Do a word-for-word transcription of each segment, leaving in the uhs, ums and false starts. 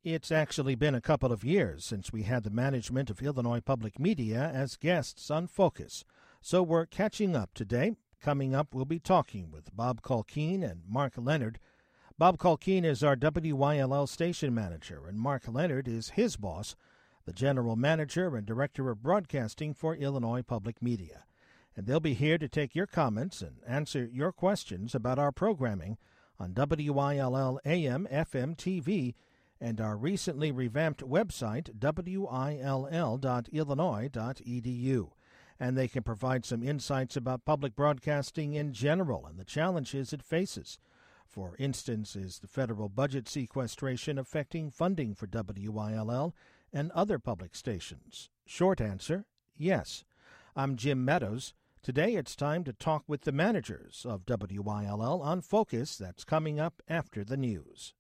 It's actually been a couple of years since we had the management of Illinois Public Media as guests on Focus, so we're catching up today. Coming up, we'll be talking with Bob Culkeen and Mark Leonard. Bob Culkeen is our W Y L L station manager, and Mark Leonard is his boss, the general manager and director of broadcasting for Illinois Public Media. And they'll be here to take your comments and answer your questions about our programming on W Y L L A M, F M, T V, and our recently revamped website, W I L L dot illinois dot e d u. And they can provide some insights about public broadcasting in general and the challenges it faces. For instance, is the federal budget sequestration affecting funding for W Y L L and other public stations? Short answer, yes. I'm Jim Meadows. Today it's time to talk with the managers of W Y L L on Focus. That's coming up after the news.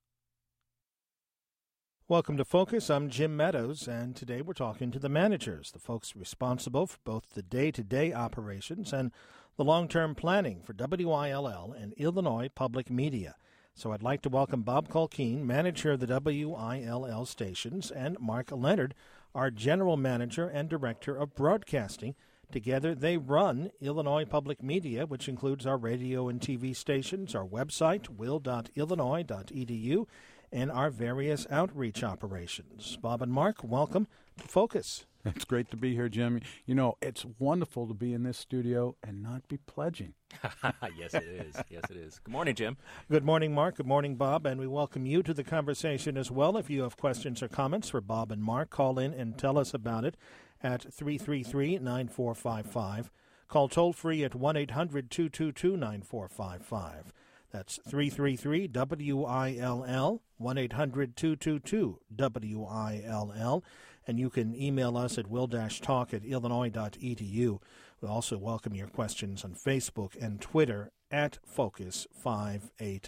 Welcome to Focus. I'm Jim Meadows, and today we're talking to the managers, the folks responsible for both the day-to-day operations and the long-term planning for W Y L L and Illinois Public Media. So I'd like to welcome Bob Culkeen, manager of the W I L L stations, and Mark Leonard, our general manager and director of broadcasting. Together, they run Illinois Public Media, which includes our radio and T V stations, our website, will dot illinois dot e d u, and our various outreach operations. Bob and Mark, welcome to Focus. It's great to be here, Jim. You know, it's wonderful to be in this studio and not be pledging. Yes, it is. Yes, it is. Good morning, Jim. Good morning, Mark. Good morning, Bob. And we welcome you to the conversation as well. If you have questions or comments for Bob and Mark, call in and tell us about it at three three three, nine four five five. Call toll-free at one eight hundred, two two two, nine four five five. That's three three three W I L L, one eight hundred, two two two, W I L L. And you can email us at will dash talk at illinois dot e d u. We also welcome your questions on Facebook and Twitter at Focus five eighty.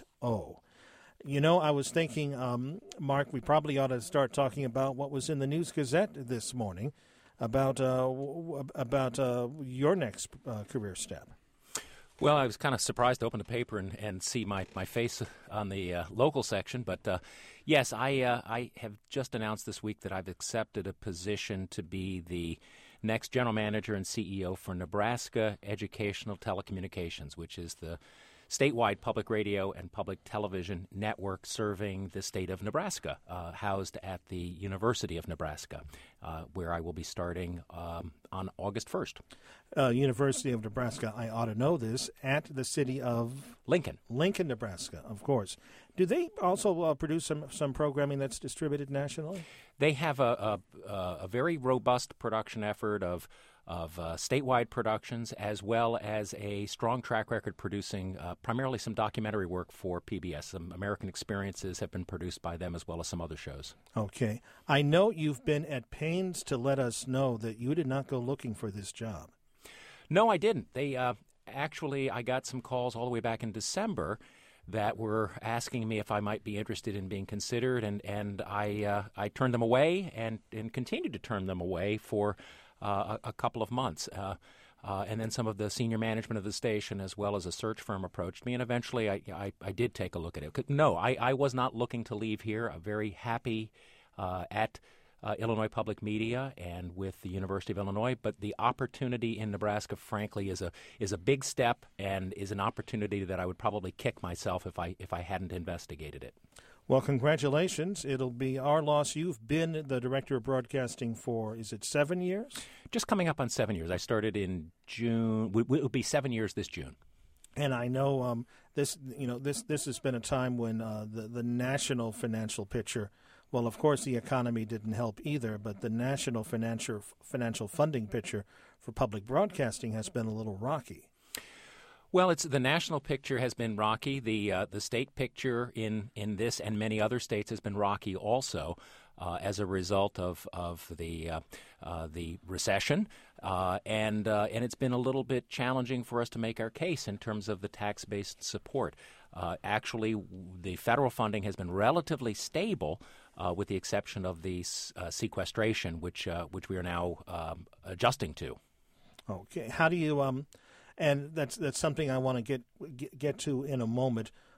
You know, I was thinking, um, Mark, we probably ought to start talking about what was in the News Gazette this morning about uh, about uh, your next uh, career step. Well, I was kind of surprised to open the paper and, and see my, my face on the uh, local section. But, uh, yes, I uh, I have just announced this week that I've accepted a position to be the next general manager and C E O for Nebraska Educational Telecommunications, which is the statewide public radio and public television network serving the state of Nebraska, uh, housed at the University of Nebraska, uh, where I will be starting um, on August first. Uh, University of Nebraska, I ought to know this, at the city of Lincoln. Lincoln, Nebraska, of course. Do they also uh, produce some, some programming that's distributed nationally? They have a, a, a very robust production effort of of uh, statewide productions, as well as a strong track record producing uh, primarily some documentary work for P B S. Some American Experiences have been produced by them, as well as some other shows. Okay. I know you've been at pains to let us know that you did not go looking for this job. No, I didn't. They uh, actually, I got some calls all the way back in December that were asking me if I might be interested in being considered, and and I uh, I turned them away and and continued to turn them away for Uh, a, a couple of months. Uh, uh, and then some of the senior management of the station, as well as a search firm, approached me. And eventually I, I, I did take a look at it. No, I, I was not looking to leave here. I'm very happy uh, at uh, Illinois Public Media and with the University of Illinois. But the opportunity in Nebraska, frankly, is a is a big step and is an opportunity that I would probably kick myself if I if I hadn't investigated it. Well, congratulations. It'll be our loss. You've been the director of broadcasting for, is it seven years? Just coming up on seven years. I started in June. It will be seven years this June. And I know um, this, you know, this this has been a time when uh, the the national financial picture. Well, of course, the economy didn't help either, but the national financial financial funding picture for public broadcasting has been a little rocky. Well, it's the national picture has been rocky. The uh, the state picture in, in this and many other states has been rocky also uh, as a result of of the uh, uh, the recession, uh, and uh, and it's been a little bit challenging for us to make our case in terms of the tax-based support. Uh, actually, the federal funding has been relatively stable, uh, with the exception of the uh, sequestration, which uh, which we are now um, adjusting to. Okay, how do you um? And that's that's something I want to get, get get to in a moment.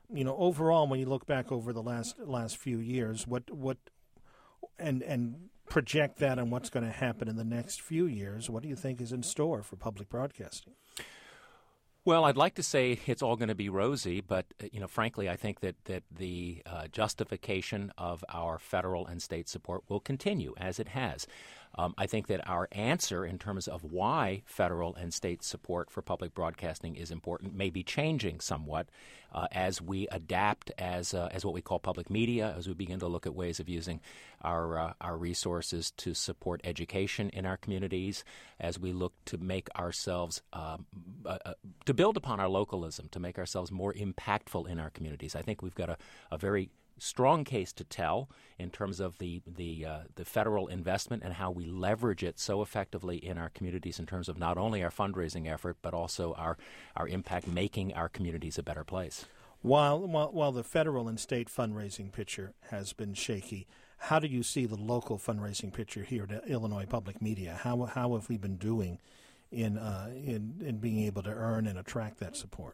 you know, overall, when you look back over the last last few years, what what and and project that on what's going to happen in the next few years, what do you think is in store for public broadcasting? Well, I'd like to say it's all going to be rosy, but uh, you know, frankly, I think that that the uh, justification of our federal and state support will continue as it has. Um, I think that our answer in terms of why federal and state support for public broadcasting is important may be changing somewhat uh, as we adapt as uh, as what we call public media, as we begin to look at ways of using our uh, our resources to support education in our communities, as we look to make ourselves um, uh, uh, to build upon our localism, to make ourselves more impactful in our communities. I think we've got a, a very strong case to tell in terms of the the uh, the federal investment and how we leverage it so effectively in our communities in terms of not only our fundraising effort but also our our impact making our communities a better place. While while while the federal and state fundraising picture has been shaky, how do you see the local fundraising picture here at Illinois Public Media? How how have we been doing in uh, in in being able to earn and attract that support?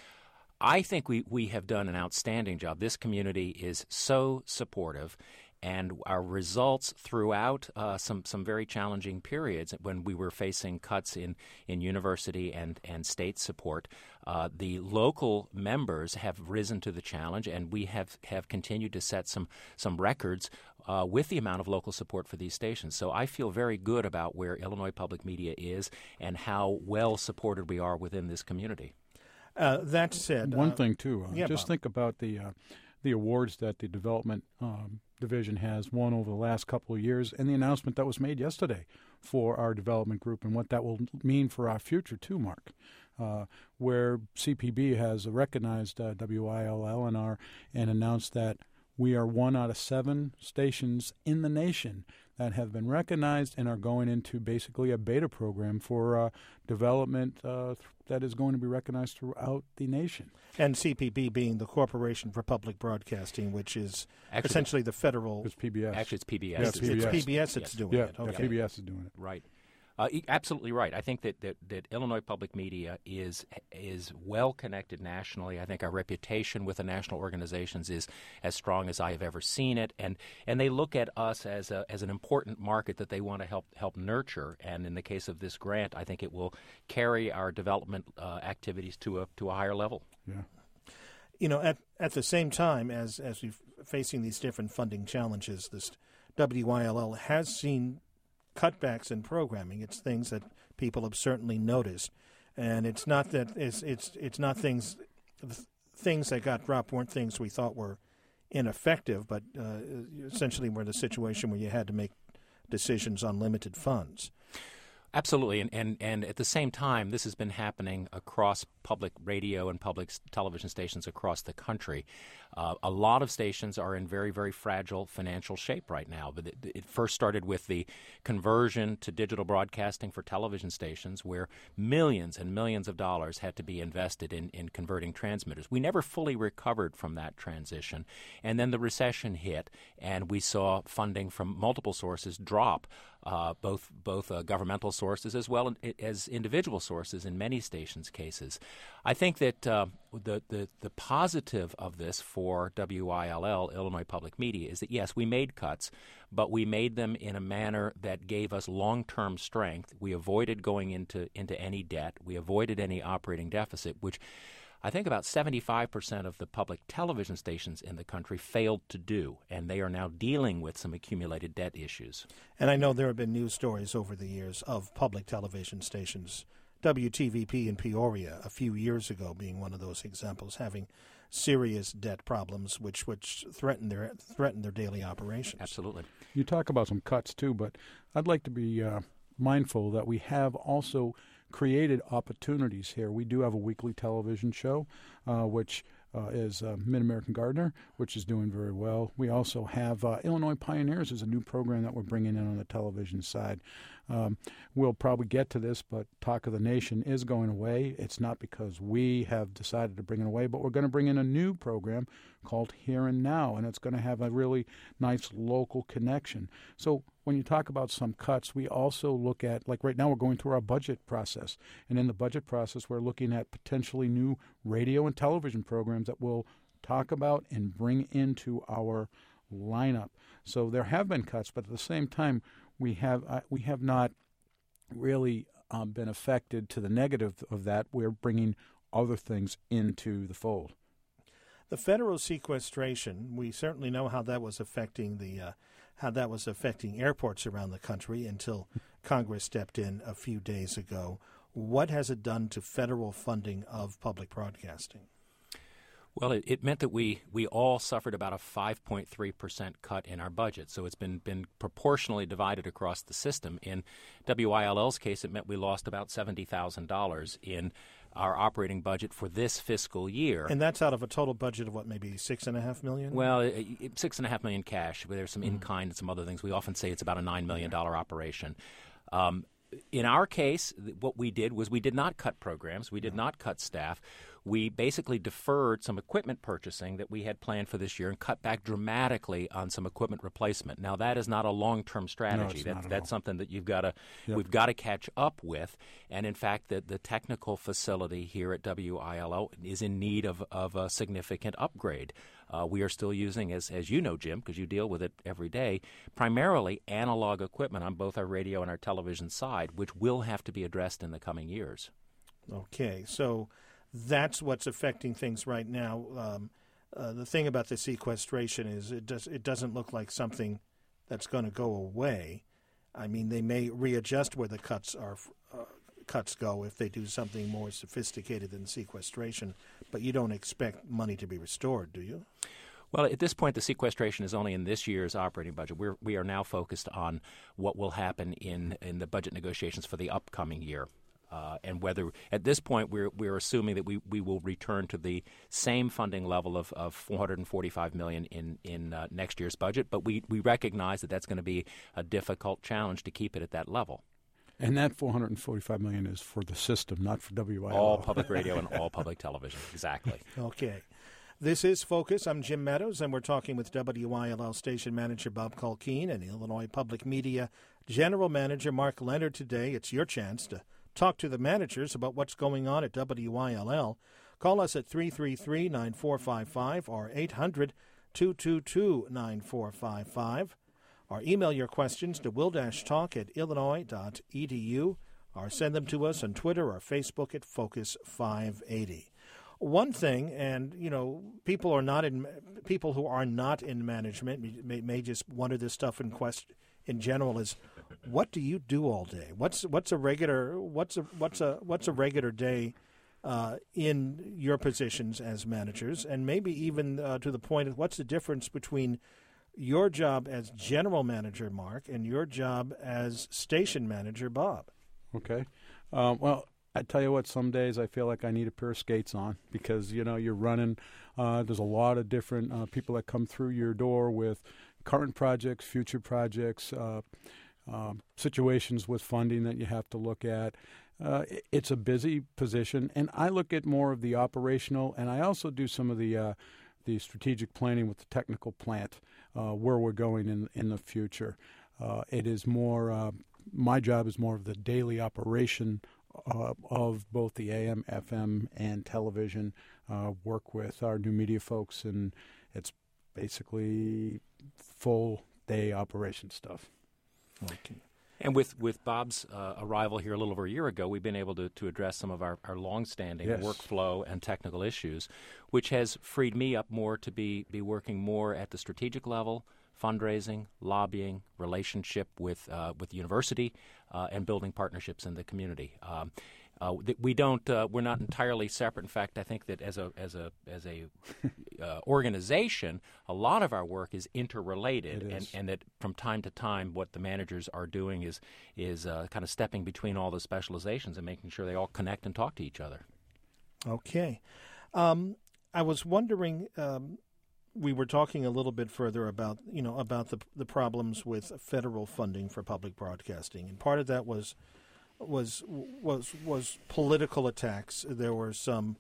I think we, we have done an outstanding job. This community is so supportive, and our results throughout uh, some, some very challenging periods when we were facing cuts in, in university and, and state support, uh, the local members have risen to the challenge, and we have, have continued to set some, some records uh, with the amount of local support for these stations. So I feel very good about where Illinois Public Media is and how well supported we are within this community. Uh, that said, one uh, thing too. Uh, yeah, just Bob. think about the uh, the awards that the development um, division has won over the last couple of years, and the announcement that was made yesterday for our development group, and what that will mean for our future too, Mark. Uh, where C P B has recognized uh, W I L L and R and announced that we are one out of seven stations in the nation that have been recognized and are going into basically a beta program for uh, development uh, th- that is going to be recognized throughout the nation. And C P B being the Corporation for Public Broadcasting, which is Actually, essentially the federal. It's P B S. Actually, it's P B S. Yeah, it's, P B S. it's P B S that's Yes. doing yeah, it. Okay. yeah, P B S is doing it. Right. Uh, e- absolutely right. I think that, that, that Illinois Public Media is is well connected nationally. I think our reputation with the national organizations is as strong as I have ever seen it, and and they look at us as a, as an important market that they want to help help nurture. And in the case of this grant, I think it will carry our development uh, activities to a to a higher level. Yeah. You know, at at the same time as as we're facing these different funding challenges, this W I L L has seen cutbacks in programming. It's things that people have certainly noticed, and it's not that it's it's it's not things things that got dropped weren't things we thought were ineffective, but uh, essentially were the situation where you had to make decisions on limited funds. Absolutely, and, and and at the same time, this has been happening across public radio and public television stations across the country. Uh, a lot of stations are in very, very fragile financial shape right now. But it, it first started with the conversion to digital broadcasting for television stations, where millions and millions of dollars had to be invested in, in converting transmitters. We never fully recovered from that transition, and then the recession hit, and we saw funding from multiple sources drop. Uh, both both uh, governmental sources as well as individual sources in many stations' cases. I think that uh, the, the the positive of this for W I L L, Illinois Public Media, is that, yes, we made cuts, but we made them in a manner that gave us long-term strength. We avoided going into, into any debt. We avoided any operating deficit, which I think about seventy-five percent of the public television stations in the country failed to do, and they are now dealing with some accumulated debt issues. And I know there have been news stories over the years of public television stations, W T V P in Peoria a few years ago being one of those examples, having serious debt problems which which threaten their threaten their daily operations. Absolutely. You talk about some cuts too, but I'd like to be uh, mindful that we have also created opportunities here. We do have a weekly television show, uh, which uh, is uh, Mid-American Gardener, which is doing very well. We also have uh, Illinois Pioneers is a new program that we're bringing in on the television side. Um, we'll probably get to this, but Talk of the Nation is going away. It's not because we have decided to bring it away, but we're going to bring in a new program called Here and Now, and it's going to have a really nice local connection. So when you talk about some cuts, we also look at, like right now we're going through our budget process. And in the budget process, we're looking at potentially new radio and television programs that will talk about and bring into our lineup. So there have been cuts, but at the same time, we have uh, we have not really um, been affected to the negative of that. We're bringing other things into the fold. The federal sequestration, we certainly know how that was affecting the uh, how that was affecting airports around the country until Congress stepped in a few days ago. What has it done to federal funding of public broadcasting? Well, it, it meant that we, we all suffered about a five point three percent cut in our budget. So it's been, been proportionally divided across the system. In W I L L's case, it meant we lost about seventy thousand dollars in our operating budget for this fiscal year. And that's out of a total budget of what, maybe six and a half million? Well, it, it, six and a half million cash. There's some mm-hmm. in-kind and some other things. We often say it's about a nine million dollars operation. Um, in our case, what we did was we did not cut programs. We did not cut staff. We basically deferred some equipment purchasing that we had planned for this year and cut back dramatically on some equipment replacement. Now, that is not a long-term strategy. No, that's that's something that you've got to yep. we've got to catch up with. And in fact, the the technical facility here at W I L L is in need of of a significant upgrade. Uh, we are still using, as as you know, Jim, because you deal with it every day, primarily analog equipment on both our radio and our television side, which will have to be addressed in the coming years. Okay, so that's what's affecting things right now. Um, uh, the thing about the sequestration is it does it doesn't look like something that's going to go away. I mean, they may readjust where the cuts are uh, cuts go if they do something more sophisticated than sequestration, but you don't expect money to be restored, do you? Well, at this point, the sequestration is only in this year's operating budget. We're, we are now focused on what will happen in, in the budget negotiations for the upcoming year. Uh, and whether at this point we're we're assuming that we, we will return to the same funding level of, of four hundred forty-five million dollars in in uh, next year's budget, but we, we recognize that that's going to be a difficult challenge to keep it at that level. And that four hundred forty-five million dollars is for the system, not for W I L L. All public radio and all public television, exactly. Okay. This is Focus. I'm Jim Meadows, and we're talking with W I L L station manager Bob Culkeen and Illinois Public Media General Manager Mark Leonard today. It's your chance to talk to the managers about what's going on at W I L L. Call us at three three three, nine four five five or eight hundred, two two two, nine four five five. Or email your questions to will talk at illinois dot e d u or send them to us on Twitter or Facebook at Focus five eighty. One thing, and, you know, people are not in people who are not in management may, may just wonder this stuff in quest in general is, what do you do all day? What's what's a regular what's a what's a what's a regular day uh, in your positions as managers, and maybe even uh, to the point of what's the difference between your job as general manager, Mark, and your job as station manager, Bob? Okay. Um, well, I tell you what, some days I feel like I need a pair of skates on because, you know, you're running. Uh, there's a lot of different uh, people that come through your door with current projects, future projects, uh, uh, situations with funding that you have to look at. Uh, it's a busy position, and I look at more of the operational, and I also do some of the uh, the strategic planning with the technical plant, uh, where we're going in in the future. Uh, it is more, uh, my job is more of the daily operation uh, of both the A M, F M, and television, uh, work with our new media folks, and it's basically full day operation stuff. Okay. And with, with Bob's uh, arrival here a little over a year ago, we've been able to, to address some of our, our longstanding yes. workflow and technical issues, which has freed me up more to be, be working more at the strategic level, fundraising, lobbying, relationship with uh, with the university, uh, and building partnerships in the community. Um, uh, we don't. Uh, we're not entirely separate. In fact, I think that as a as a as a uh, organization, a lot of our work is interrelated, is. and and that from time to time, what the managers are doing is is uh, kind of stepping between all the specializations and making sure they all connect and talk to each other. Okay, um, I was wondering. Um, We were talking a little bit further about, you know, about the the problems with federal funding for public broadcasting, and part of that was was was was political attacks. There were some,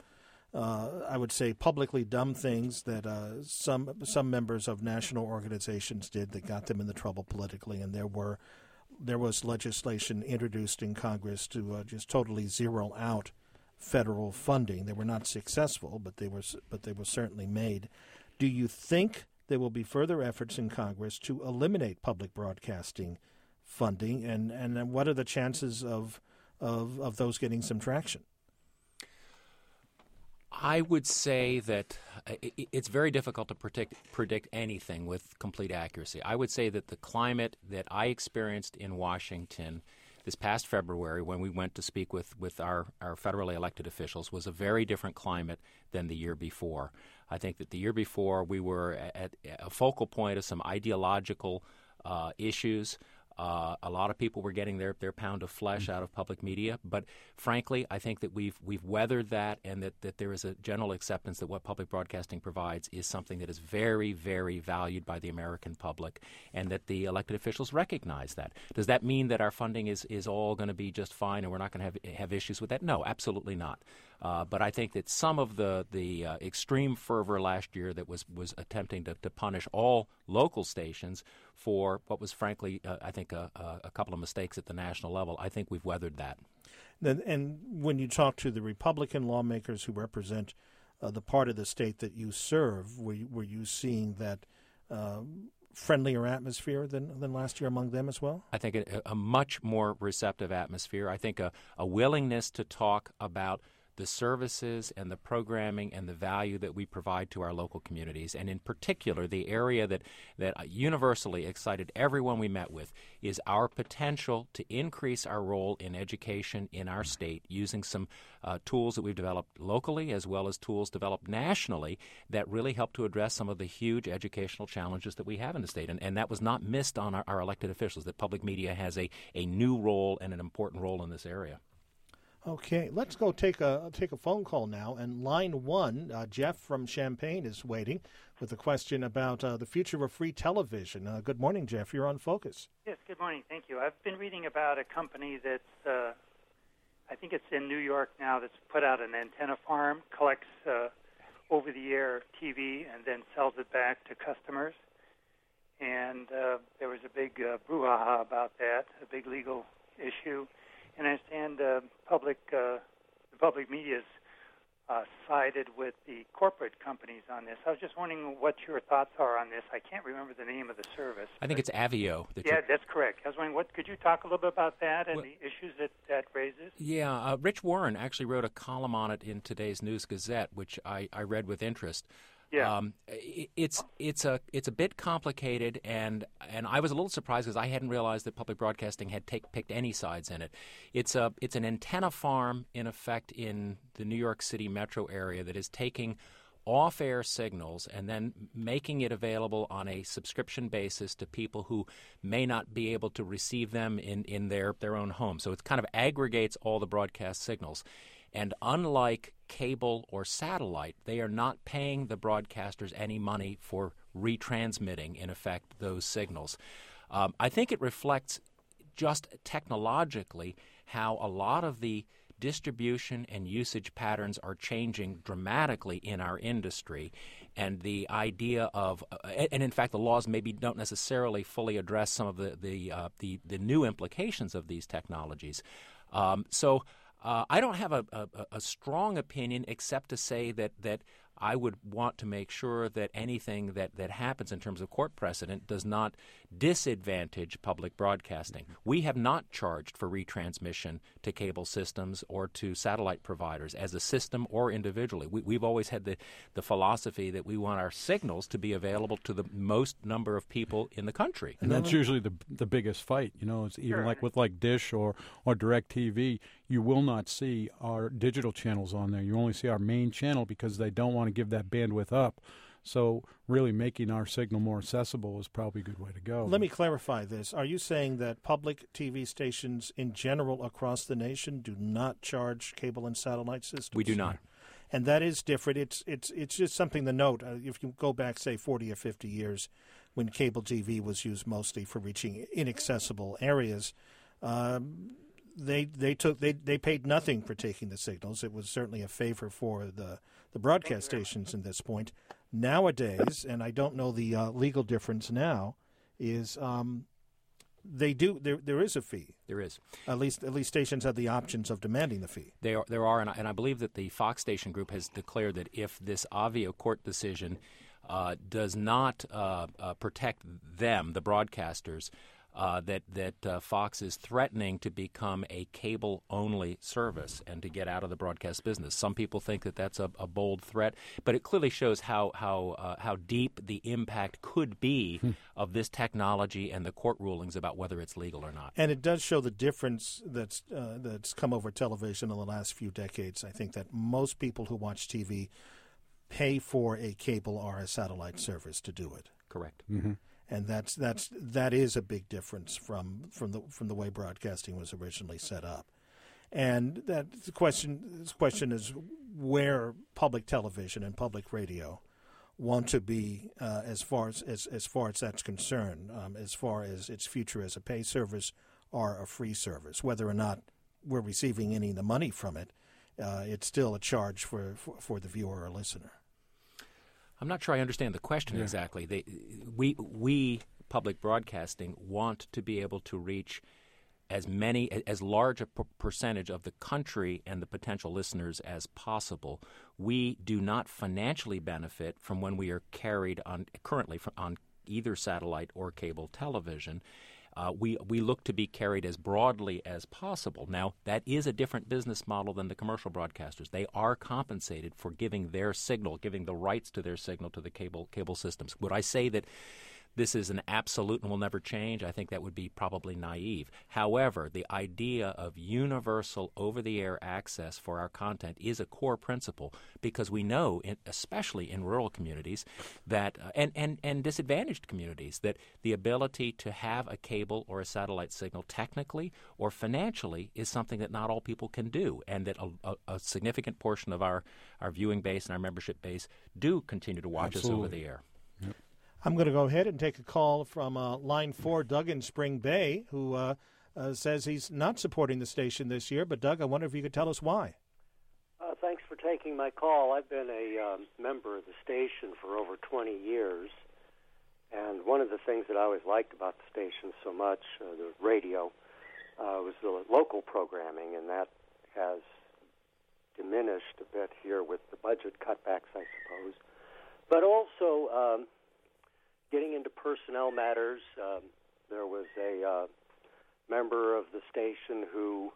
uh, I would say, publicly dumb things that uh, some some members of national organizations did that got them into trouble politically, and there were there was legislation introduced in Congress to uh, just totally zero out federal funding. They were not successful, but they were but they were certainly made. Do you think there will be further efforts in Congress to eliminate public broadcasting funding, and, and what are the chances of, of of those getting some traction? I would say that it's very difficult to predict, predict anything with complete accuracy. I would say that the climate that I experienced in Washington this past February when we went to speak with, with our, our federally elected officials was a very different climate than the year before. I think that the year before we were at a focal point of some ideological uh, issues. Uh, a lot of people were getting their, their pound of flesh out of public media, but frankly, I think that we've we've weathered that, and that, that there is a general acceptance that what public broadcasting provides is something that is very, very valued by the American public, and that the elected officials recognize that. Does that mean that our funding is, is all going to be just fine and we're not going to have have issues with that? No, absolutely not. Uh, but I think that some of the the uh, extreme fervor last year that was was attempting to, to punish all local stations for what was frankly, uh, I think, a, a couple of mistakes at the national level, I think we've weathered that. And when you talk to the Republican lawmakers who represent uh, the part of the state that you serve, were you, were you seeing that uh, friendlier atmosphere than, than last year among them as well? I think a, a much more receptive atmosphere. I think a, a willingness to talk about the services and the programming and the value that we provide to our local communities. And in particular, the area that, that universally excited everyone we met with is our potential to increase our role in education in our state using some uh, tools that we've developed locally as well as tools developed nationally that really help to address some of the huge educational challenges that we have in the state. And, and that was not missed on our, our elected officials, that public media has a, a new role and an important role in this area. Okay, let's go take a take a phone call now. And line one, uh, Jeff from Champaign is waiting with a question about uh, the future of free television. Uh, good morning, Jeff. You're on Focus. Yes, good morning. Thank you. I've been reading about a company that's, uh, I think it's in New York now, that's put out an antenna farm, collects uh, over-the-air T V, and then sells it back to customers. And uh, there was a big uh, brouhaha about that, a big legal issue. And I understand uh, public, uh, the public media's uh, sided with the corporate companies on this. I was just wondering what your thoughts are on this. I can't remember the name of the service. I think it's Avio. That yeah, that's correct. I was wondering, what could you talk a little bit about that and well, the issues that that raises? Yeah, uh, Rich Warren actually wrote a column on it in today's News Gazette, which I, I read with interest. Yeah. Um, it, it's it's a it's a bit complicated, and and I was a little surprised because I hadn't realized that public broadcasting had take, picked any sides in it. It's a it's an antenna farm in effect in the New York City metro area that is taking off-air signals and then making it available on a subscription basis to people who may not be able to receive them in, in their, their own home. So it kind of aggregates all the broadcast signals. And unlike cable or satellite, they are not paying the broadcasters any money for retransmitting, in effect, those signals. Um, I think it reflects just technologically how a lot of the distribution and usage patterns are changing dramatically in our industry, and the idea of, uh, and in fact the laws maybe don't necessarily fully address some of the the uh, the, the new implications of these technologies. Um, so uh, I don't have a, a, a strong opinion except to say that that I would want to make sure that anything that, that happens in terms of court precedent does not disadvantage public broadcasting. We have not charged for retransmission to cable systems or to satellite providers as a system or individually. We, we've always had the, the philosophy that we want our signals to be available to the most number of people in the country. And that's usually the the biggest fight. You know, it's even Sure. like with like Dish or, or DirecTV, you will not see our digital channels on there. You only see our main channel because they don't want to give that bandwidth up. So really making our signal more accessible is probably a good way to go. Let me clarify this. Are you saying that public T V stations in general across the nation do not charge cable and satellite systems? We do not. And that is different. It's it's it's just something to note. Uh, if you go back, say, forty or fifty years, when cable T V was used mostly for reaching inaccessible areas, um, they they took they, they paid nothing for taking the signals. It was certainly a favor for the, the broadcast stations in this point. Nowadays, and I don't know the uh, legal difference now, is um, they do. There, there is a fee. There is. At least, at least stations have the options of demanding the fee. There, are, there are, and I, and I believe that the Fox station group has declared that if this Avio court decision uh, does not uh, uh, protect them, the broadcasters, uh, that that uh, Fox is threatening to become a cable-only service and to get out of the broadcast business. Some people think that that's a, a bold threat, but it clearly shows how how uh, how deep the impact could be hmm. of this technology and the court rulings about whether it's legal or not. And it does show the difference that's uh, that's come over television in the last few decades. I think that most people who watch T V pay for a cable or a satellite service to do it. Correct. Mm-hmm. And that's that's that is a big difference from from the from the way broadcasting was originally set up. And that the question the question is where public television and public radio want to be uh, as far as, as as far as that's concerned, um, as far as its future as a pay service or a free service. Whether or not we're receiving any of the money from it, uh, it's still a charge for, for, for the viewer or listener. I'm not sure I understand the question yeah. exactly. They, we, we, public broadcasting, want to be able to reach as many, as large a p- percentage of the country and the potential listeners as possible. We do not financially benefit from when we are carried on currently on either satellite or cable television. Uh, we we look to be carried as broadly as possible. Now, that is a different business model than the commercial broadcasters. They are compensated for giving their signal, giving the rights to their signal to the cable cable systems. Would I say that this is an absolute and will never change? I think that would be probably naive. However, the idea of universal over-the-air access for our content is a core principle because we know, in, especially in rural communities, that uh, and, and, and disadvantaged communities, that the ability to have a cable or a satellite signal technically or financially is something that not all people can do, and that a, a, a significant portion of our, our viewing base and our membership base do continue to watch Absolutely. us over the air. Yep. I'm going to go ahead and take a call from uh, line four, Doug in Spring Bay, who uh, uh, says he's not supporting the station this year. But, Doug, I wonder if you could tell us why. Uh, thanks for taking my call. I've been a um, member of the station for over twenty years. And one of the things that I always liked about the station so much, uh, the radio, uh, was the local programming, and that has diminished a bit here with the budget cutbacks, I suppose. But also... Um, Getting into personnel matters, um, there was a uh, member of the station who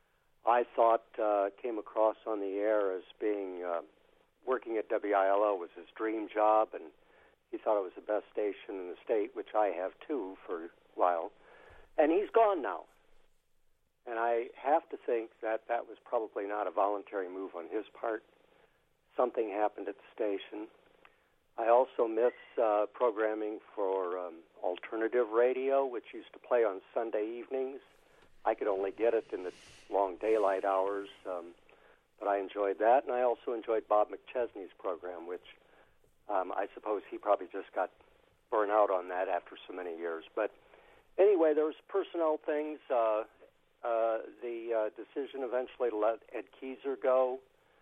I thought uh, came across on the air as being uh, working at W I L O was his dream job, and he thought it was the best station in the state, which I have too for a while. And he's gone now. And I have to think that that was probably not a voluntary move on his part. Something happened at the station. I also miss uh, programming for um, alternative radio, which used to play on Sunday evenings. I could only get it in the long daylight hours, um, but I enjoyed that. And I also enjoyed Bob McChesney's program, which um, I suppose he probably just got burnt out on that after so many years. But anyway, there was personnel things. Uh, uh, the uh, decision eventually to let Ed Keyser go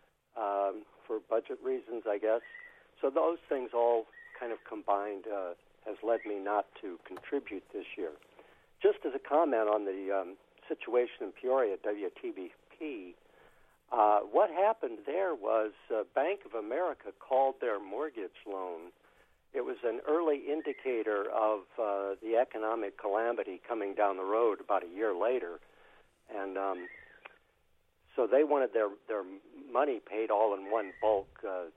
um, for budget reasons, I guess. So those things all kind of combined uh, has led me not to contribute this year. Just as a comment on the um, situation in Peoria at W T V P, uh, what happened there was uh, Bank of America called their mortgage loan. It was an early indicator of uh, the economic calamity coming down the road about a year later. And um, so they wanted their, their money paid all in one bulk uh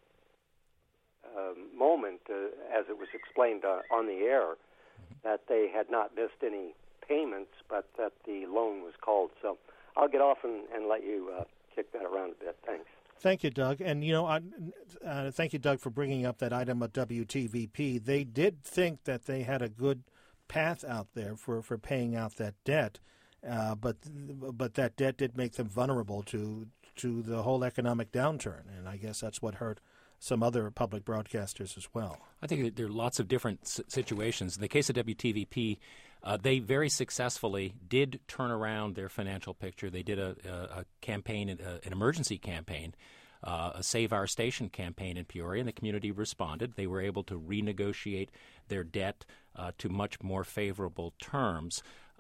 Uh, moment, uh, as it was explained uh, on the air, that they had not missed any payments, but that the loan was called. So I'll get off and, and let you uh, kick that around a bit. Thanks. Thank you, Doug. And, you know, I, uh, thank you, Doug, for bringing up that item at W T V P. They did think that they had a good path out there for, for paying out that debt, uh, but but that debt did make them vulnerable to to the whole economic downturn, and I guess that's what hurt some other public broadcasters as well. I think that there are lots of different s- situations. In the case of W T V P, uh, they very successfully did turn around their financial picture. They did a, a, a campaign, a, an emergency campaign, uh, a Save Our Station campaign in Peoria, and the community responded. They were able to renegotiate their debt uh, to much more favorable terms.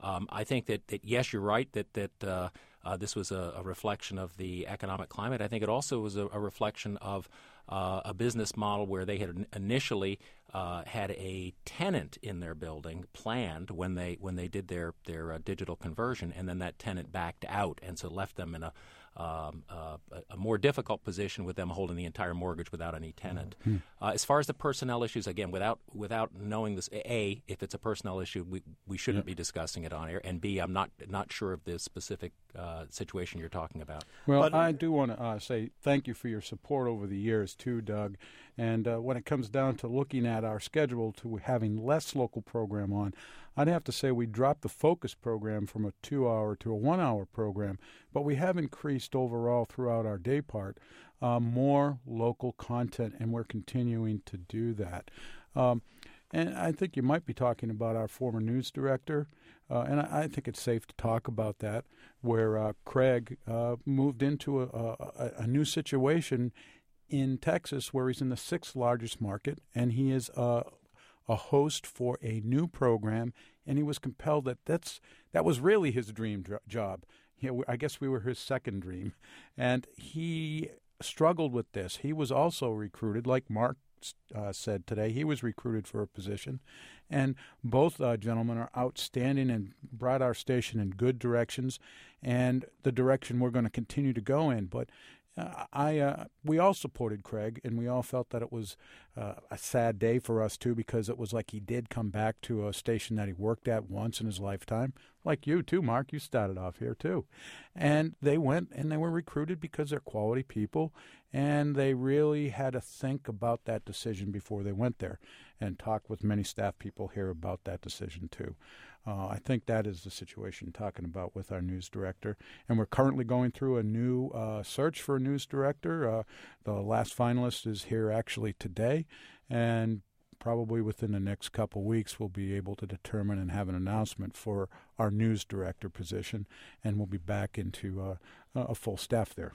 Um, I think that, that, yes, you're right, that, that uh, uh, this was a, a reflection of the economic climate. I think it also was a, a reflection of uh, a business model where they had initially uh, had a tenant in their building planned when they when they did their, their uh, digital conversion, and then that tenant backed out, and so left them in a Um, uh, a more difficult position with them holding the entire mortgage without any tenant. Mm-hmm. Uh, as far as the personnel issues, again, without without knowing this, A, if it's a personnel issue, we, we shouldn't yep. be discussing it on air, and B, I'm not not sure of the specific uh, situation you're talking about. Well, but, I do want to uh, say thank you for your support over the years, too, Doug. And uh, when it comes down to looking at our schedule to having less local program on, I'd have to say we dropped the Focus program from a two-hour to a one-hour program, but we have increased overall throughout our day part uh, more local content, and we're continuing to do that. Um, and I think you might be talking about our former news director, uh, and I, I think it's safe to talk about that, where uh, Craig uh, moved into a, a, a new situation in Texas, where he's in the sixth largest market, and he is uh, a host for a new program, and he was compelled that that's that was really his dream dr- job. He, I guess we were his second dream, and he struggled with this. He was also recruited, like Mark uh, said today. He was recruited for a position, and both uh, gentlemen are outstanding and brought our station in good directions, and the direction we're going to continue to go in. But Uh, I uh, we all supported Craig, and we all felt that it was uh, a sad day for us, too, because it was like he did come back to a station that he worked at once in his lifetime. Like you, too, Mark. You started off here, too. And they went and they were recruited because they're quality people, and they really had to think about that decision before they went there and talk with many staff people here about that decision, too. Uh, I think that is the situation talking about with our news director. And we're currently going through a new uh, search for a news director. Uh, the last finalist is here actually today, and probably within the next couple weeks we'll be able to determine and have an announcement for our news director position, and we'll be back into uh, a full staff there.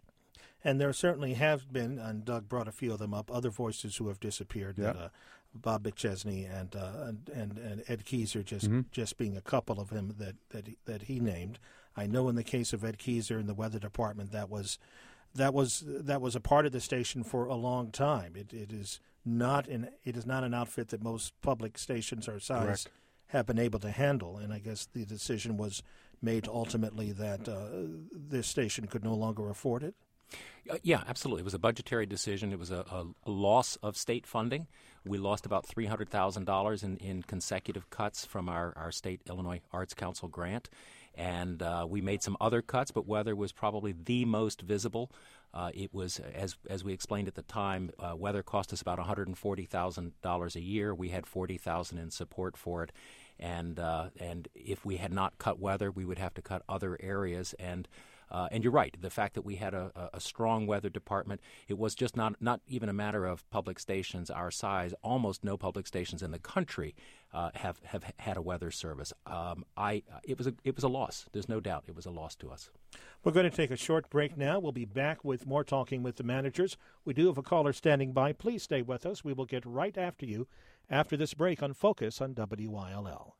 And there certainly have been, and Doug brought a few of them up, other voices who have disappeared. Yep. That, uh, Bob McChesney and, uh, and and and Ed Keezer, just mm-hmm. just being a couple of him that that he, that he named. I know in the case of Ed Keezer in the weather department, that was that was that was a part of the station for a long time. It it is not an it is not an outfit that most public stations our size Correct. have been able to handle. And I guess the decision was made ultimately that uh, this station could no longer afford it. Uh, yeah, absolutely. It was a budgetary decision. It was a, a, a loss of state funding. We lost about three hundred thousand dollars in, in consecutive cuts from our, our state Illinois Arts Council grant. And uh, we made some other cuts, but weather was probably the most visible. Uh, it was, as as we explained at the time, uh, weather cost us about one hundred forty thousand dollars a year. We had forty thousand dollars in support for it. And, uh, and if we had not cut weather, we would have to cut other areas. And Uh, and you're right. The fact that we had a, a strong weather department, it was just not not even a matter of public stations our size. Almost no public stations in the country uh, have have had a weather service. Um, I it was a it was a loss. There's no doubt it was a loss to us. We're going to take a short break now. We'll be back with more talking with the managers. We do have a caller standing by. Please stay with us. We will get right after you after this break on Focus on W I L L.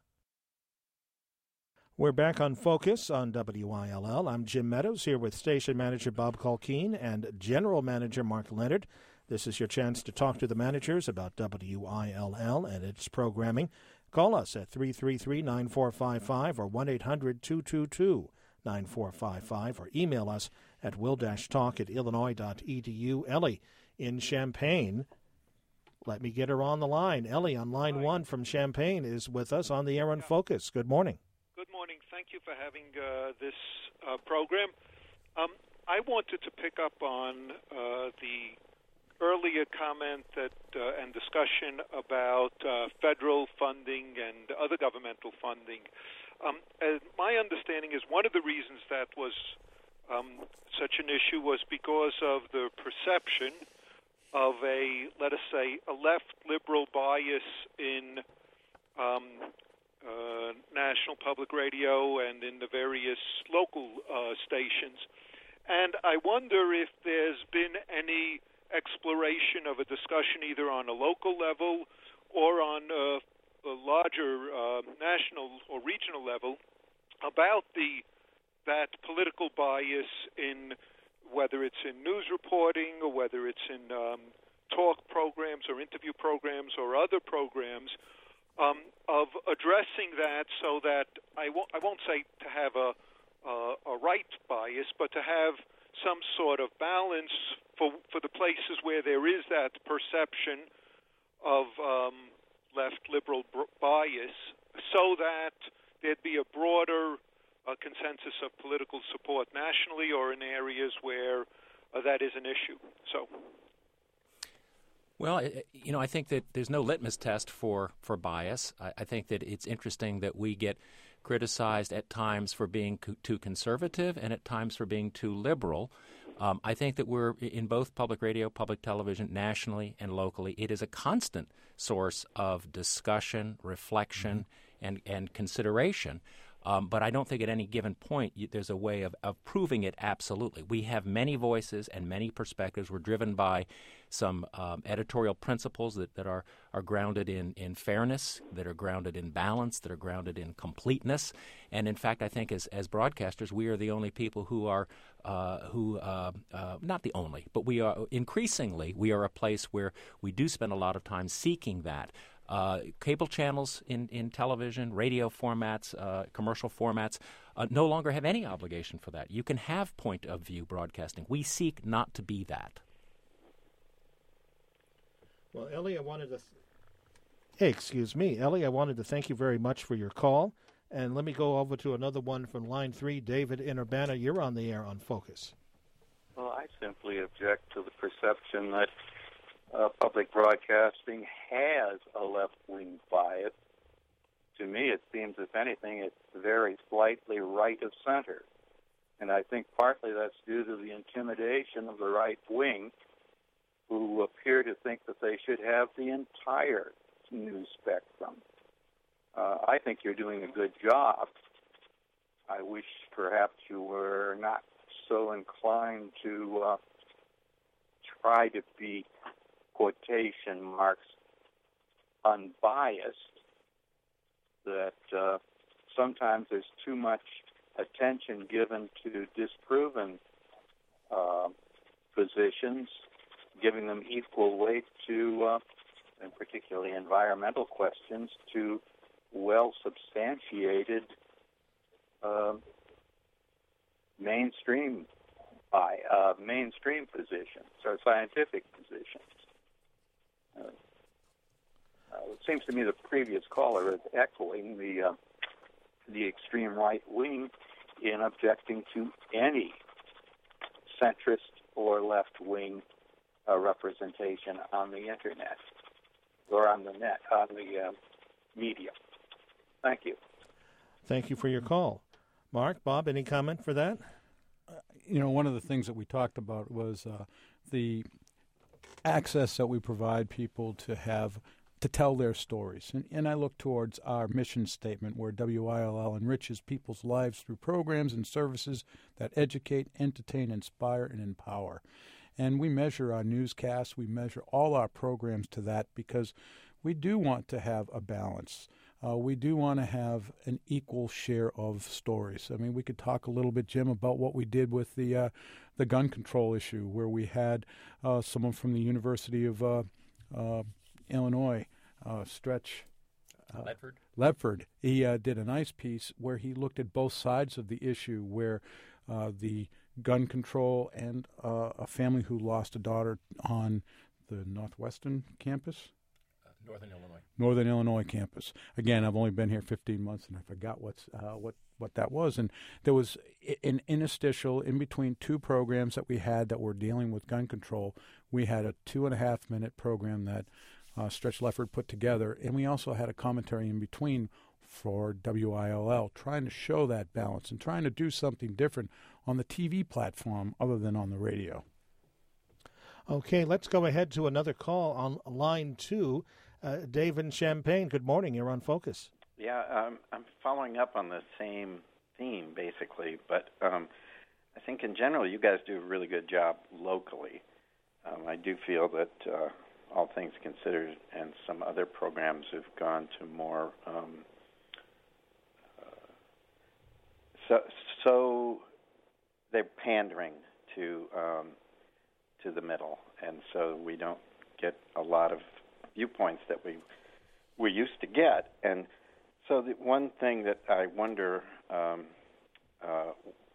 We're back on Focus on W I L L. I'm Jim Meadows here with Station Manager Bob Culkeen and General Manager Mark Leonard. This is your chance to talk to the managers about W I L L and its programming. Call us at three three three, nine four five five or one eight hundred, two two two, nine four five five or email us at will-talk at illinois dot e d u. Ellie in Champaign. Let me get her on the line. Ellie on line Hi. one from Champaign is with us on the air on Yeah. Focus. Good morning. Good morning. Thank you for having uh, this uh, program. Um, I wanted to pick up on uh, the earlier comment that uh, and discussion about uh, federal funding and other governmental funding. Um, uh, my understanding is one of the reasons that was um, such an issue was because of the perception of a, let us say, a left liberal bias in um, uh, National Public Radio and in the various local uh, stations. And I wonder if there's been any exploration of a discussion either on a local level or on uh, a larger uh, national or regional level about the that political bias in whether it's in news reporting or whether it's in um, talk programs or interview programs or other programs, um, of addressing that so that I won't, I won't say to have a, a, a right bias, but to have some sort of balance for, for the places where there is that perception of um, left liberal bias, so that there'd be a broader uh, consensus of political support nationally or in areas where uh, that is an issue. So, well, you know, I think that there's no litmus test for, for bias. I, I think that it's interesting that we get criticized at times for being co- too conservative and at times for being too liberal. Um, I think that we're in both public radio, public television, nationally and locally. It is a constant source of discussion, reflection, mm-hmm. and, and consideration. Um, but I don't think at any given point you, there's a way of, of proving it absolutely. We have many voices and many perspectives. We're driven by some um, editorial principles that, that are, are grounded in, in fairness, that are grounded in balance, that are grounded in completeness. And in fact, I think as, as broadcasters, we are the only people who are, uh, who uh, uh, not the only, but we are increasingly, we are a place where we do spend a lot of time seeking that. Uh, cable channels in, in television, radio formats, uh, commercial formats uh, no longer have any obligation for that. You can have point-of-view broadcasting. We seek not to be that. Well, Ellie, I wanted to... Th- hey, excuse me. Ellie, I wanted to thank you very much for your call. And let me go over to another one from line three. David in Urbana, you're on the air on Focus. Well, I simply object to the perception that Uh, public broadcasting has a left-wing bias. To me, it seems, if anything, it's very slightly right of center. And I think partly that's due to the intimidation of the right wing, who appear to think that they should have the entire news spectrum. Uh, I think you're doing a good job. I wish perhaps you were not so inclined to uh, try to be, quotation marks, unbiased, that uh, sometimes there's too much attention given to disproven uh, positions, giving them equal weight to, uh, and particularly environmental questions, to well-substantiated uh, mainstream by uh, mainstream positions or scientific positions. Uh, uh, it seems to me the previous caller is echoing the uh, the extreme right wing in objecting to any centrist or left wing uh, representation on the internet or on the net, on the uh, media. Thank you. Thank you for your call. Mark, Bob, any comment for that? Uh, you know, one of the things that we talked about was uh, the access that we provide people to have to tell their stories. And, and I look towards our mission statement where W I L L enriches people's lives through programs and services that educate, entertain, inspire, and empower. And we measure our newscasts, we measure all our programs to that because we do want to have a balance. Uh, we do want to have an equal share of stories. I mean, we could talk a little bit, Jim, about what we did with the uh, the gun control issue, where we had uh, someone from the University of uh, uh, Illinois, uh, Stretch uh, Ledford. Ledford. He uh, did a nice piece where he looked at both sides of the issue, where uh, the gun control and uh, a family who lost a daughter on the Northwestern campus. Northern Illinois. Northern Illinois campus. Again, I've only been here fifteen months, and I forgot what's uh, what what that was. And there was an interstitial in between two programs that we had that were dealing with gun control. We had a two and a half minute program that uh, Stretch Lefford put together, and we also had a commentary in between for W I L L, trying to show that balance and trying to do something different on the T V platform other than on the radio. Okay, let's go ahead to another call on line two. Uh, Dave in Champaign, good morning. You're on Focus. Yeah, um, I'm following up on the same theme, basically. But um, I think in general you guys do a really good job locally. Um, I do feel that uh, All Things Considered, and some other programs have gone to more um, uh, so so they're pandering to um, to the middle, and so we don't get a lot of viewpoints that we we used to get. And so the one thing that I wonder um, uh,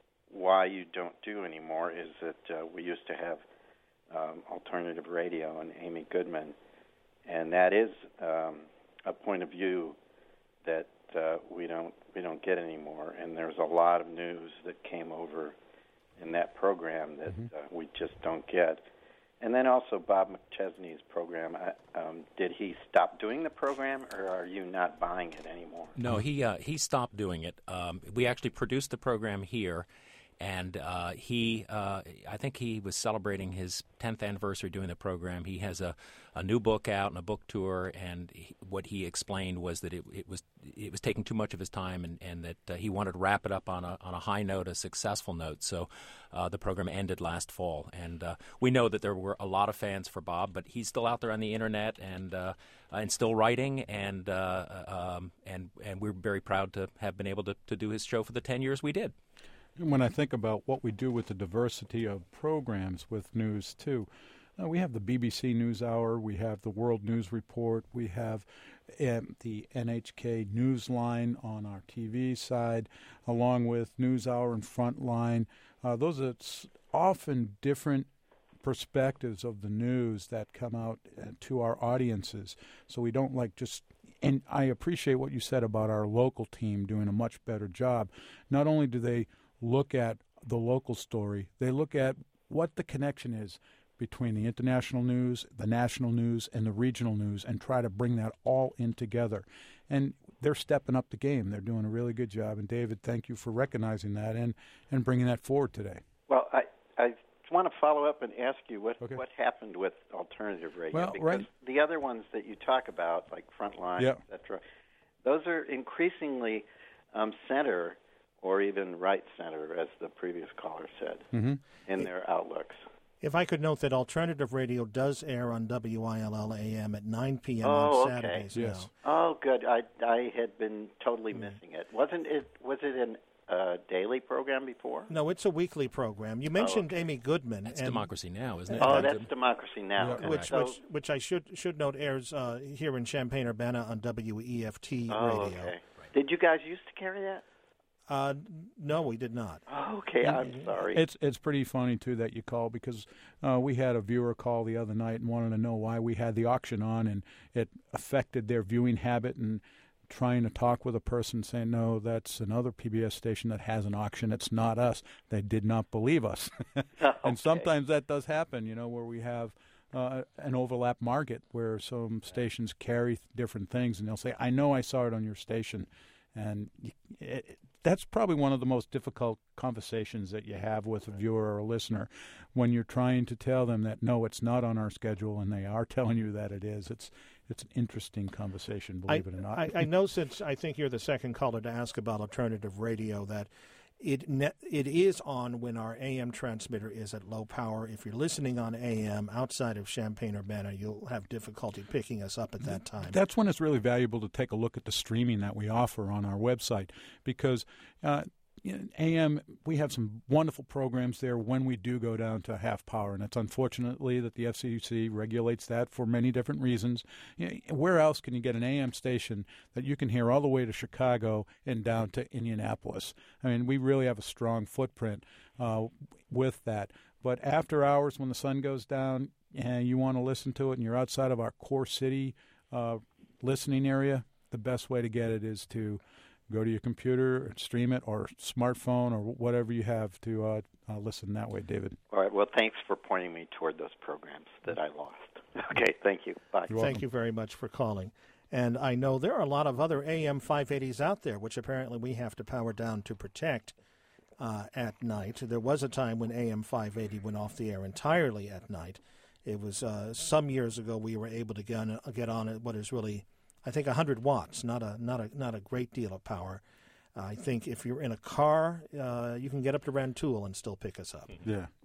why you don't do anymore is that uh, we used to have um, alternative radio and Amy Goodman, and that is um, a point of view that uh, we don't we don't get anymore. And there's a lot of news that came over in that program that mm-hmm. uh, we just don't get. And then also Bob McChesney's program. Uh, um, did he stop doing the program, or are you not buying it anymore? No, he uh, he stopped doing it. Um, we actually produced the program here, and uh, he uh, I think he was celebrating his tenth anniversary doing the program. He has a, a new book out and a book tour, and he, what he explained was that it, it was it was taking too much of his time, and, and that uh, he wanted to wrap it up on a on a high note, a successful note. So uh, the program ended last fall, and uh, we know that there were a lot of fans for Bob, but he's still out there on the internet and uh, and still writing, and uh, um, and and we're very proud to have been able to, to do his show for the ten years we did. When I think about what we do with the diversity of programs with news, too, uh, we have the B B C NewsHour, we have the World News Report, we have um, the N H K Newsline on our T V side, along with NewsHour and Frontline. Uh, those are often different perspectives of the news that come out uh, to our audiences. So we don't like just... And I appreciate what you said about our local team doing a much better job. Not only do they look at the local story, they look at what the connection is between the international news, the national news, and the regional news, and try to bring that all in together. And they're stepping up the game. They're doing a really good job. And, David, thank you for recognizing that and, and bringing that forward today. Well, I, I want to follow up and ask you what, okay. what happened with alternative radio. Well, because right. the other ones that you talk about, like Frontline, yeah. et cetera, those are increasingly um, center or even right center, as the previous caller said, mm-hmm. in their outlooks. If I could note that alternative radio does air on W I L L A M at nine p.m. oh, on okay. Saturdays yes. now. Oh, good. I I had been totally mm. missing it. Wasn't it? Was it an uh, daily program before? No, it's a weekly program. You mentioned oh, okay. Amy Goodman. That's and, Democracy Now, isn't it? Oh, that's Democracy Now. Yeah, which, so, which which I should should note airs uh, here in Champaign-Urbana on W E F T oh, radio. Okay. Did you guys used to carry that? Uh, no, we did not. Okay, I'm sorry. It's it's pretty funny, too, that you call, because uh, we had a viewer call the other night and wanted to know why we had the auction on, and it affected their viewing habit, and trying to talk with a person saying, no, that's another P B S station that has an auction. It's not us. They did not believe us. okay. And sometimes that does happen, you know, where we have uh, an overlap market where some stations carry different things, and they'll say, I know I saw it on your station. And it, that's probably one of the most difficult conversations that you have with a viewer or a listener when you're trying to tell them that, no, it's not on our schedule, and they are telling you that it is. It's it's an interesting conversation, believe I, it or not. I, I know, since I think you're the second caller to ask about alternative radio, that it ne- it is on when our A M transmitter is at low power. If you're listening on A M outside of Champaign-Urbana, you'll have difficulty picking us up at that time. That's when it's really valuable to take a look at the streaming that we offer on our website, because uh, in A M, we have some wonderful programs there when we do go down to half power, and it's unfortunately that the F C C regulates that for many different reasons. You know, where else can you get an A M station that you can hear all the way to Chicago and down to Indianapolis? I mean, we really have a strong footprint uh, with that. But after hours, when the sun goes down and you want to listen to it and you're outside of our core city uh, listening area, the best way to get it is to go to your computer and stream it, or smartphone, or whatever you have to uh, uh, listen that way, David. All right. Well, thanks for pointing me toward those programs that I lost. Okay. Thank you. Bye. You're Thank welcome. you very much for calling. And I know there are a lot of other A M five eighties out there, which apparently we have to power down to protect uh, at night. There was a time when A M five eighty went off the air entirely at night. It was uh, some years ago we were able to get on, get on at what is really, I think, one hundred watts, not a not a not a great deal of power. Uh, I think if you're in a car, uh, you can get up to Rantoul and still pick us up. Yeah,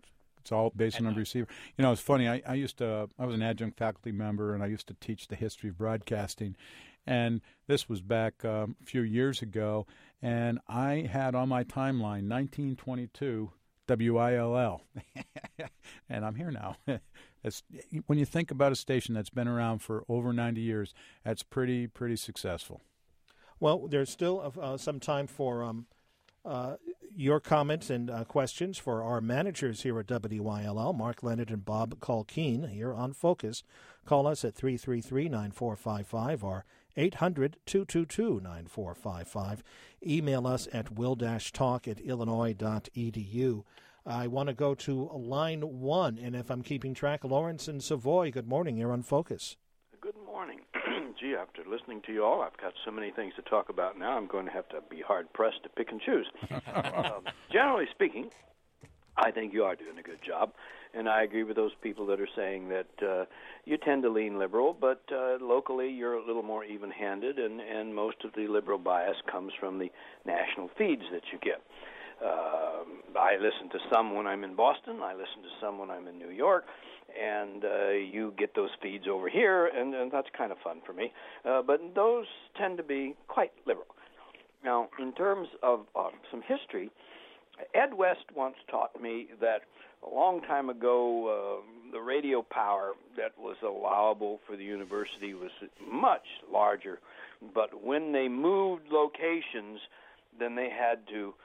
It's all based on a receiver. You know, it's funny. I, I used to. I was an adjunct faculty member, and I used to teach the history of broadcasting. And this was back um, a few years ago, and I had on my timeline nineteen twenty-two W I L L, and I'm here now. It's, when you think about a station that's been around for over ninety years, that's pretty pretty successful. Well, there's still uh, some time for um, uh, your comments and uh, questions for our managers here at W I L L, Mark Leonard and Bob Culkeen, here on Focus. Call us at three three three, nine four five five or eight hundred, two two two, nine four five five. Email us at will dash talk at illinois dot e d u. I want to go to line one, and if I'm keeping track, Lawrence in Savoy. Good morning. You're on Focus. Good morning. Gee, after listening to you all, I've got so many things to talk about now, I'm going to have to be hard-pressed to pick and choose. um, generally speaking, I think you are doing a good job, and I agree with those people that are saying that uh, you tend to lean liberal, but uh, locally you're a little more even-handed, and, and most of the liberal bias comes from the national feeds that you get. Uh, I listen to some when I'm in Boston. I listen to some when I'm in New York. And uh, you get those feeds over here, and, and that's kind of fun for me. Uh, but those tend to be quite liberal. Now, in terms of uh, some history, Ed West once taught me that a long time ago, uh, the radio power that was allowable for the university was much larger. But when they moved locations, then they had to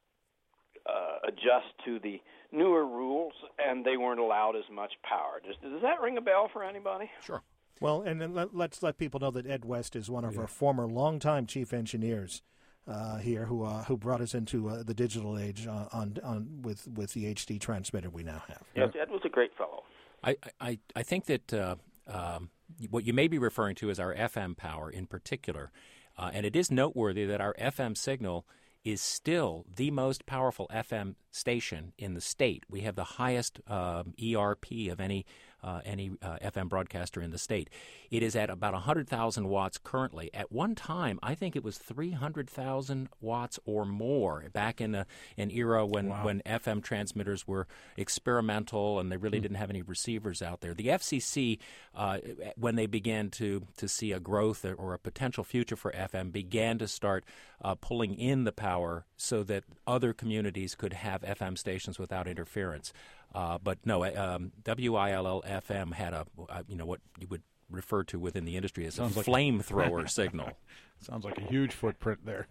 Uh, adjust to the newer rules, and they weren't allowed as much power. Does, does that ring a bell for anybody? Sure. Well, and then let, let's let people know that Ed West is one of yeah. our former longtime chief engineers uh, here, who uh, who brought us into uh, the digital age uh, on on with with the H D transmitter we now have. Yes, Ed was a great fellow. I I, I think that uh, um, what you may be referring to is our F M power in particular, uh, and it is noteworthy that our F M signal is still the most powerful F M station in the state. We have the highest uh, E R P of any uh, any uh, F M broadcaster in the state. It is at about one hundred thousand watts currently. At one time, I think it was three hundred thousand watts or more back in a, an era when, wow. when F M transmitters were experimental and they really mm. didn't have any receivers out there. The F C C, uh, when they began to, to see a growth or a potential future for F M, began to start uh, pulling in the power so that other communities could have F M stations without interference. Uh, but no, um, W I L L F M had a, uh, you know, what you would refer to within the industry as Sounds a like flamethrower signal. Sounds like a huge footprint there.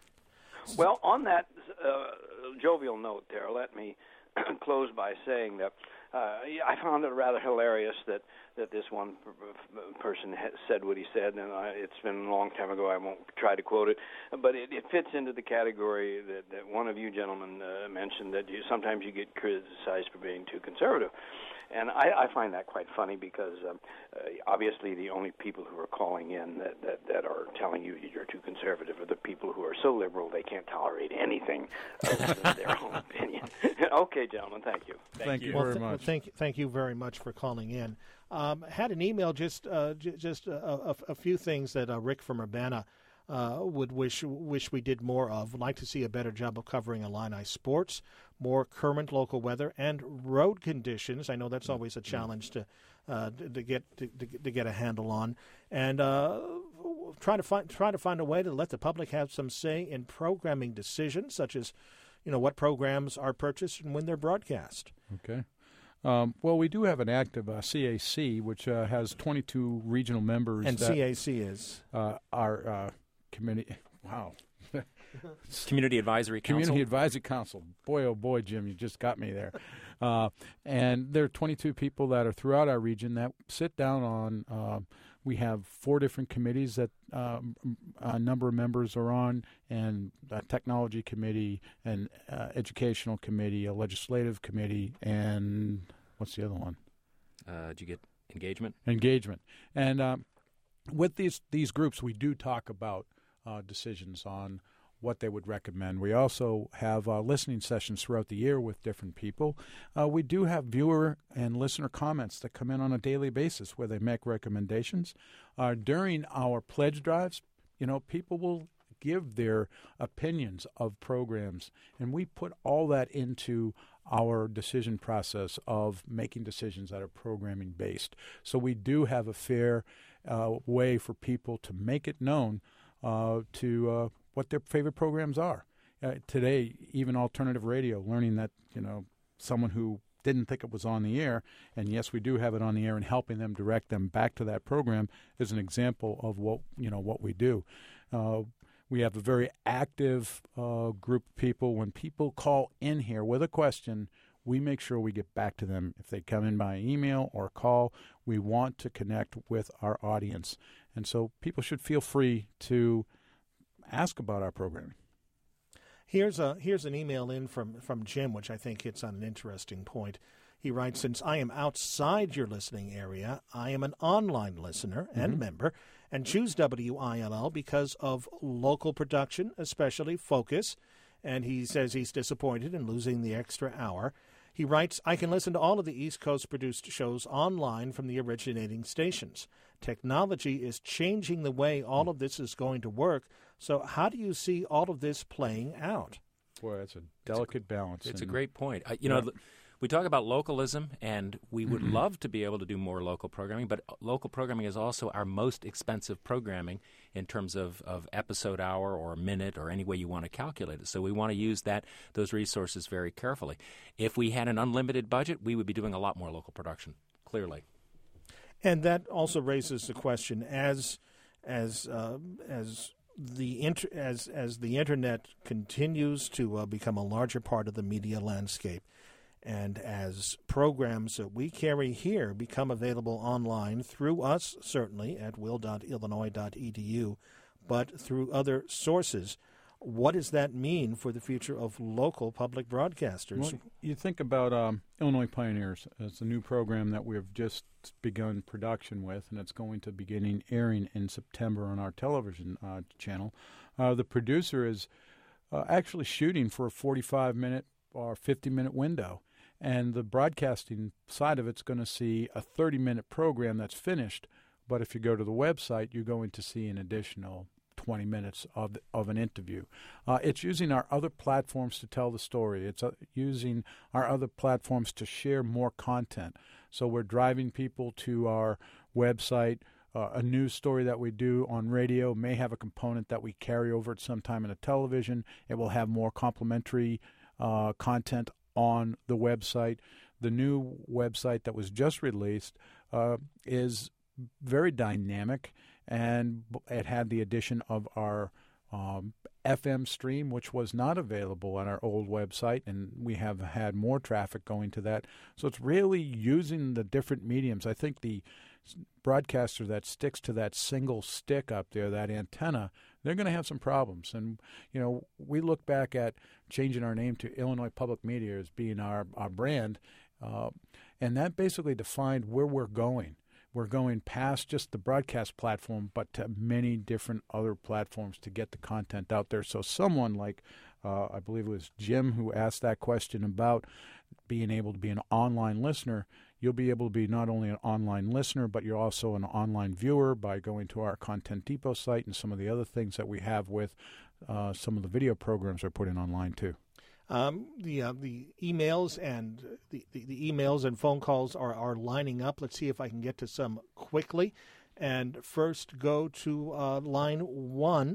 Well, on that uh, jovial note there, let me close by saying that uh, I found it rather hilarious that, that this one person ha- said what he said, and I, it's been a long time ago. I won't try to quote it, but it, it fits into the category that, that one of you gentlemen uh, mentioned, that you, sometimes you get criticized for being too conservative. And I, I find that quite funny because um, uh, obviously the only people who are calling in that, that, that are telling you you're too conservative are the people who are so liberal they can't tolerate anything other than their own opinion. Okay, gentlemen, thank you. Thank, thank you, you well, very th- much. Well, thank, thank you very much for calling in. Um, had an email, just uh, j- just a, a, a few things that uh, Rick from Urbana uh, would wish wish we did more of. Would like to see a better job of covering Illini sports, more current local weather, and road conditions. I know that's always a challenge to uh, to get to, to get a handle on, and uh, try to find try to find a way to let the public have some say in programming decisions, such as, you know, what programs are purchased and when they're broadcast. Okay. Um, well, we do have an active uh, C A C, which uh, has twenty-two regional members. And that, C A C is? Uh, our uh, committee. Wow. Community Advisory Council. Community Advisory Council. Boy, oh boy, Jim, you just got me there. Uh, and there are twenty-two people that are throughout our region that sit down on. Uh, we have four different committees that um, a number of members are on, and a technology committee, an uh, educational committee, a legislative committee, and what's the other one? Uh, did you get engagement? Engagement. And um, with these these groups, we do talk about uh, decisions on what they would recommend. We also have uh, listening sessions throughout the year with different people. Uh, we do have viewer and listener comments that come in on a daily basis where they make recommendations. Uh, during our pledge drives, you know, people will give their opinions of programs, and we put all that into our decision process of making decisions that are programming based. So we do have a fair uh, way for people to make it known uh, to uh, what their favorite programs are. Uh, today, even alternative radio, learning that, you know, someone who didn't think it was on the air, and yes, we do have it on the air, and helping them direct them back to that program is an example of what, you know, what we do. Uh, we have a very active uh, group of people. When people call in here with a question, we make sure we get back to them. If they come in by email or call, we want to connect with our audience. And so people should feel free to ask about our programming. Here's a here's an email in from, from Jim, which I think hits on an interesting point. He writes, since I am outside your listening area, I am an online listener and mm-hmm. member and choose W I L L because of local production, especially Focus. And he says he's disappointed in losing the extra hour. He writes, I can listen to all of the East Coast-produced shows online from the originating stations. Technology is changing the way all of this is going to work. So how do you see all of this playing out? Boy, that's a delicate it's a, balance. It's a great point. Uh, you yeah. know, we talk about localism, and we would mm-hmm. love to be able to do more local programming, but local programming is also our most expensive programming in terms of, of episode hour or minute or any way you want to calculate it. So we want to use that those resources very carefully. If we had an unlimited budget, we would be doing a lot more local production, clearly. And that also raises the question, as as uh, as the inter- as as the internet continues to uh, become a larger part of the media landscape, and as programs that we carry here become available online through us, certainly at will dot illinois dot e d u, but through other sources, what does that mean for the future of local public broadcasters? Well, you think about um, Illinois Pioneers as a new program that we've just begun production with, and it's going to begin airing in September on our television uh, channel. Uh, the producer is uh, actually shooting for a forty-five minute or fifty minute window. And the broadcasting side of it's going to see a thirty minute program that's finished. But if you go to the website, you're going to see an additional twenty minutes of of an interview. Uh, it's using our other platforms to tell the story. It's uh, using our other platforms to share more content. So we're driving people to our website. Uh, a news story that we do on radio may have a component that we carry over at some time in a television. It will have more complementary uh, content on the website. The new website that was just released uh, is very dynamic, and it had the addition of our um, F M stream, which was not available on our old website, and we have had more traffic going to that. So it's really using the different mediums. I think the broadcaster that sticks to that single stick up there, that antenna, they're going to have some problems. And, you know, we look back at changing our name to Illinois Public Media as being our, our brand, uh, and that basically defined where we're going. We're going past just the broadcast platform, but to many different other platforms to get the content out there. So someone like, uh, I believe it was Jim who asked that question about being able to be an online listener, you'll be able to be not only an online listener, but you're also an online viewer by going to our Content Depot site and some of the other things that we have with uh, some of the video programs are put in online too. Um, the uh, the emails and the, the, the emails and phone calls are, are lining up. Let's see if I can get to some quickly. And first, go to uh, line one.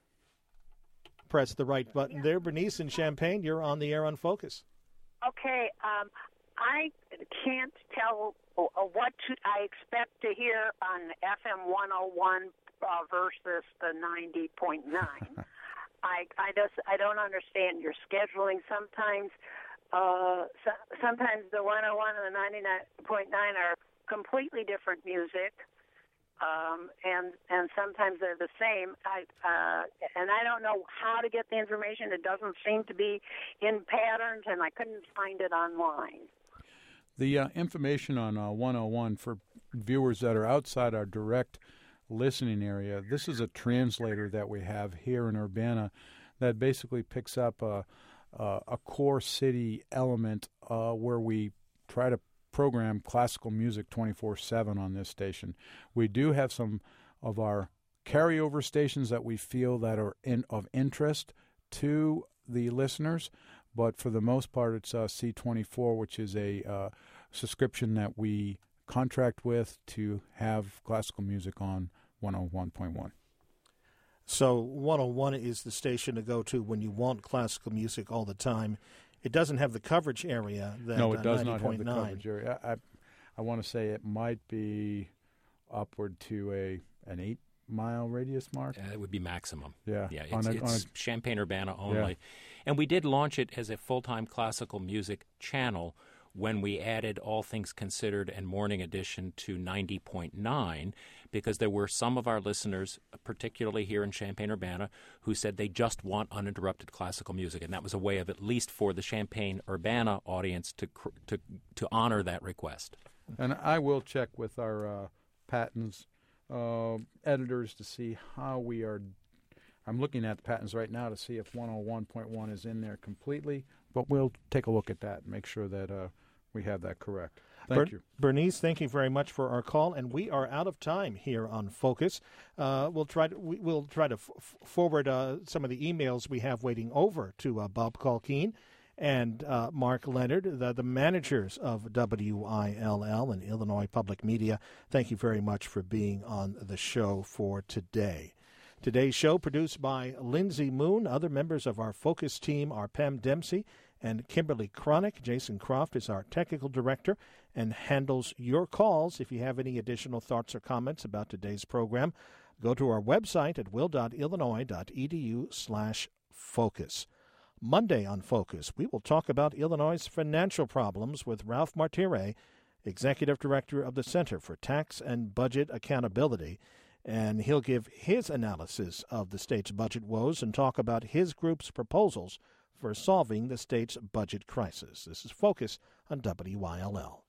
Press the right button there. Bernice in Champaign, you're on the air on Focus. Okay, um, I can't tell what to, I expect to hear on F M one oh one uh, versus the ninety point nine. I, I just I don't understand your scheduling. Sometimes, uh, so, sometimes the one oh one and the ninety-nine point nine are completely different music, um, and and sometimes they're the same. I uh, and I don't know how to get the information. It doesn't seem to be in patterns, and I couldn't find it online. The uh, information on uh, one oh one for viewers that are outside our direct listening area, this is a translator that we have here in Urbana that basically picks up a, a, a core city element uh, where we try to program classical music twenty-four seven on this station. We do have some of our carryover stations that we feel that are in, of interest to the listeners, but for the most part, it's uh, C twenty-four, which is a uh, subscription that we contract with to have classical music on one oh one point one. So one oh one is the station to go to when you want classical music all the time. It doesn't have the coverage area that no, it does uh, not have the ninety point nine. coverage area. I, I, I want to say it might be upward to a an eight mile radius mark. Uh, it would be maximum. Yeah, yeah. It's, on a, it's on a, Champaign-Urbana only, yeah. And we did launch it as a full-time classical music channel when we added All Things Considered and Morning Edition to ninety point nine, because there were some of our listeners, particularly here in Champaign-Urbana, who said they just want uninterrupted classical music, and that was a way of at least for the Champaign-Urbana audience to to to honor that request. And I will check with our uh, patents uh, editors to see how we are. I'm looking at the patents right now to see if one oh one point one is in there completely, but we'll take a look at that and make sure that uh, we have that correct. Thank Ber- you. Bernice, thank you very much for our call, and we are out of time here on Focus. Uh, we'll try to we, we'll try to f- forward uh, some of the emails we have waiting over to uh, Bob Colkeen and uh, Mark Leonard, the, the managers of W I L L and Illinois Public Media. Thank you very much for being on the show for today. Today's show produced by Lindsay Moon. Other members of our Focus team are Pam Dempsey and Kimberly Cronick. Jason Croft is our technical director and handles your calls. If you have any additional thoughts or comments about today's program, go to our website at will.illinois.edu slash focus. Monday on Focus, we will talk about Illinois' financial problems with Ralph Martire, Executive Director of the Center for Tax and Budget Accountability, and he'll give his analysis of the state's budget woes and talk about his group's proposals for solving the state's budget crisis. This is Focus on W I L L.